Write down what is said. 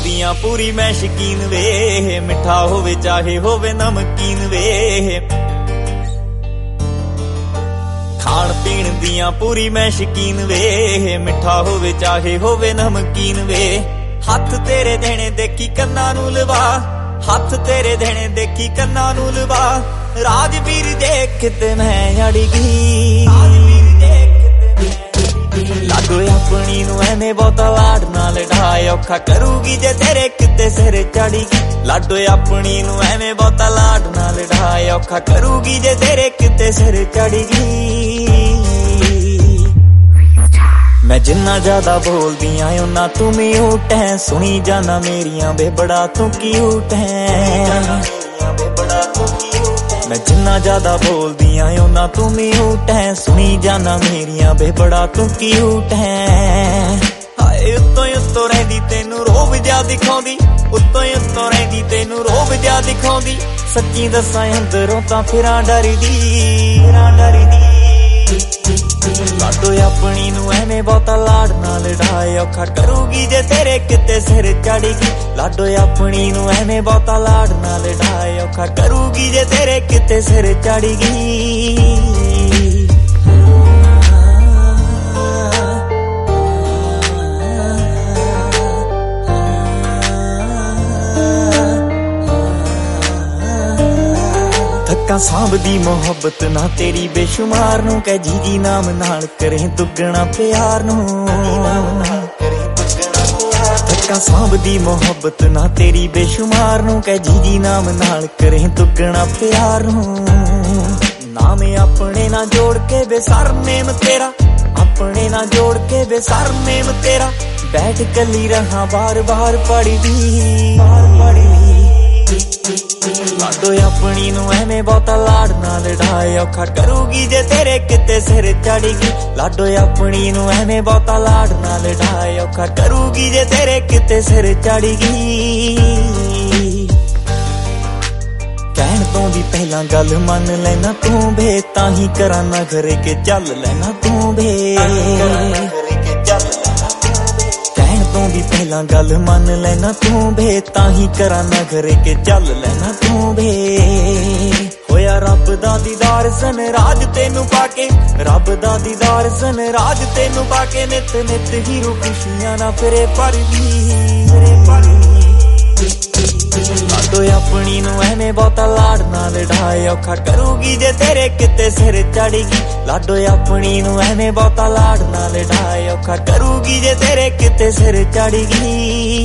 ਦੀਆਂ ਪੂਰੀ ਮੈਂ ਸ਼ਕੀਨ ਵੇ, ਮਿੱਠਾ ਹੋਵੇ ਚਾਹੇ ਹੋਵੇ ਨਮਕੀਨ ਵੇ। ਖਾਣ ਪੀਣ ਦੀਆਂ ਪੂਰੀ ਮੈਂ ਸ਼ਕੀਨ ਵੇ, ਮਿੱਠਾ ਹੋਵੇ ਚਾਹੇ ਹੋਵੇ ਨਮਕੀਨ ਵੇ। ਹੱਥ ਤੇਰੇ ਦੇਣੇ ਦੇਖੀ ਕੰਨਾਂ ਨੂੰ ਲਵਾ, ਹੱਥ ਤੇਰੇ ਦੇਣੇ ਦੇਖੀ ਕੰਨਾਂ ਨੂੰ ਲਵਾ। ਰਾਜਵੀਰ ਦੇਖ ਤੇ ਮੈਂ ਅੜ ਗਈ, ਲਾਡੋ ਆਪਣੀ ਨੂੰ ਐਵੇਂ ਬਹੁਤਾ ਲਾਡ ਨਾਲ ਢਾਏ, ਔਖਾ ਕਰੂਗੀ ਜੇ ਤੇਰੇ ਕਿਤੇ ਸਿਰ ਚੜੀ। ਲਾਡੋ ਆਪਣੀ ਨੂੰ ਐਵੇਂ ਬਹੁਤਾ ਲਾਡ ਨਾਲ ਢਾਏ, ਔਖਾ ਕਰੂਗੀ ਜੇ ਤੇਰੇ ਕਿਤੇ ਸਿਰ ਚੜੀ ਗਈ। ਮੈਂ ਜਿੰਨਾ ਜ਼ਿਆਦਾ ਬੋਲਦੀ ਆਂ ਓਨਾ ਤੂੰ ਮਿਊਟ ਹੈ, ਸੁਣੀ ਜਾਣਾ ਮੇਰੀਆਂ ਵੇ ਬੜਾ ਤੂੰ ਕਿਊਟ ਹੈ। ਮੈਂ ਜਿੰਨਾ ਜ਼ਿਆਦਾ ਬੋਲਦੀ ਆਂ ਓਨਾ ਤੂੰ ਮਿਊਟ ਹੈ, ਸੁਣੀ ਜਾਣਾ ਮੇਰੀਆਂ ਵੇ ਬੜਾ ਤੂੰ ਕਿਊਟ ਹੈ। ਹਾਏ ਉੱਤੋਂ ਉੱਤੋਂ ਰਹਿੰਦੀ ਤੈਨੂੰ ਰੋਬ ਜਿਹਾ ਦਿਖਾਉਂਦੀ, ਉੱਤੋਂ ਉੱਤੋਂ ਰਹਿੰਦੀ ਤੈਨੂੰ ਰੋਬ ਜਿਹਾ ਦਿਖਾਉਂਦੀ। ਸੱਚੀ ਦੱਸਾਂ ਅੰਦਰੋਂ ਤਾਂ ਫਿਰਾਂ ਡਰਦੀ, ਫਿਰਾਂ ਡਰਦੀ। ਲਾਡੋ ਆਪਣੀ ਨੂੰ ਐਵੇਂ ਬਹੁਤਾ ਲਾਡ ਨਾਲ ਢਾਏ, ਔਖਾ ਕਰੂਗੀ ਜੇ ਤੇਰੇ ਕਿਤੇ ਸਿਰ ਚੜ੍ਹਗੀ। ਲਾਡੋ ਆਪਣੀ ਨੂੰ ਐਵੇਂ ਬਹੁਤਾ ਲਾਡ ਨਾਲ ਢਾਏ, ਔਖਾ ਕਰੂਗੀ ਜੇ ਤੇਰੇ ਕਿਤੇ ਸਿਰ ਚੜ੍ਹਗੀ। ਧੱਕਾ ਸਾਂਭਦੀ ਮੁਹੱਬਤ ਨਾ ਤੇਰੀ ਬੇਸ਼ੁਮਾਰ ਨੂੰ, ਕਹਿ ਜੀ ਨਾਮ ਨਾਲ ਕਰੇ ਦੁੱਗਣਾ ਪਿਆਰ ਨੂੰ। ਧੱਕਾ ਸਾਂਭਦੀ ਮੁਹੱਬਤ ਨਾ ਤੇਰੀ ਬੇਸ਼ੁਮਾਰ ਨੂੰ, ਕਹਿ ਜੀ ਨਾਮ ਨਾਲ ਕਰੇ ਦੁੱਗਣਾ ਪਿਆਰ ਨੂੰ। ਨਾਮ ਆਪਣੇ ਨਾਲ ਜੋੜ ਕੇ ਵੇ ਸਰਨੇਮ ਤੇਰਾ, ਆਪਣੇ ਨਾਲ ਜੋੜ ਕੇ ਵੇ ਸਰਨੇਮ ਤੇਰਾ। ਬੈਠ ਕੱਲੀ ਰਹਾ ਬਾਰ ਬਾਰ ਪੜਦੀ, ਬਾਰ ਪੜਦੀ। ਲਾਡੋ ਆਪਣੀ ਨੂੰ ਐਵੇਂ ਬਹੁਤਾ ਲਾਡ ਨਾਲ ਢਾਏ, ਔਖਾ ਕਰੂਗੀ ਜੇ ਤੇਰੇ ਕਿਤੇ ਸਿਰ ਚੜ੍ਹਗੀ। ਲਾਡੋ ਆਪਣੀ ਨੂੰ ਐਵੇਂ ਬਹੁਤਾ ਲਾਡ ਨਾਲ ਢਾਏ, ਔਖਾ ਕਰੂਗੀ ਜੇ ਤੇਰੇ ਕਿਤੇ ਸਿਰ ਚੜ੍ਹਗੀ। ਕਹਿਣ ਤੋਂ ਵੀ ਪਹਿਲਾਂ ਗੱਲ ਮੰਨ ਲੈਣਾ ਤੂੰ ਵੇ, ਤਾਂ ਹੀ ਕਰਾਂ ਨਾ ਘਰੇ ਕੇ ਚੱਲ ਲੈਣਾ ਤੂੰ ਵੇ। ਤੋਂ ਵੀ ਪਹਿਲਾਂ ਗੱਲ ਮੰਨ ਲੈਣਾ ਤੂੰ ਵੇ, ਤਾਂ ਹੀ ਕਰਾਂ ਨਾ ਘਰੇ ਕੇ ਚੱਲ ਲੈਣਾ ਤੂੰ ਵੇ। ਹੋਇਆ ਰੱਬ ਦਾ ਦੀਦਾਰ ਸਨ ਰਾਜ ਤੈਨੂੰ ਪਾ ਕੇ, ਰੱਬ ਦਾ ਦੀਦਾਰ ਸਨ ਰਾਜ ਤੈਨੂੰ ਪਾ ਕੇ। ਨਿਤ ਨਿਤ ਹੀਰੋ ਖੁਸ਼ੀਆਂ ਨਾ ਫਿਰੇ ਭਰਦੀ, ਫਿਰੇ ਭਰਦੀ। ਲਾਡੋ ਆਪਣੀ ਨੂੰ ਐਵੇਂ ਬਹੁਤਾ ਲਾਡ ਨਾਲ ਢਾਏ, ਔਖਾ ਕਰੂਗੀ ਜੇ ਤੇਰੇ ਕਿਤੇ ਸਿਰ ਚੜ੍ਹਗੀ। ਲਾਡੋ ਆਪਣੀ ਨੂੰ ਐਵੇਂ ਬਹੁਤਾ ਲਾਡ ਨਾਲ ਢਾਏ, ਔਖਾ ਕਰੂਗੀ ਜੇ ਤੇਰੇ ਕਿਤੇ ਸਿਰ ਚੜ੍ਹਗੀ।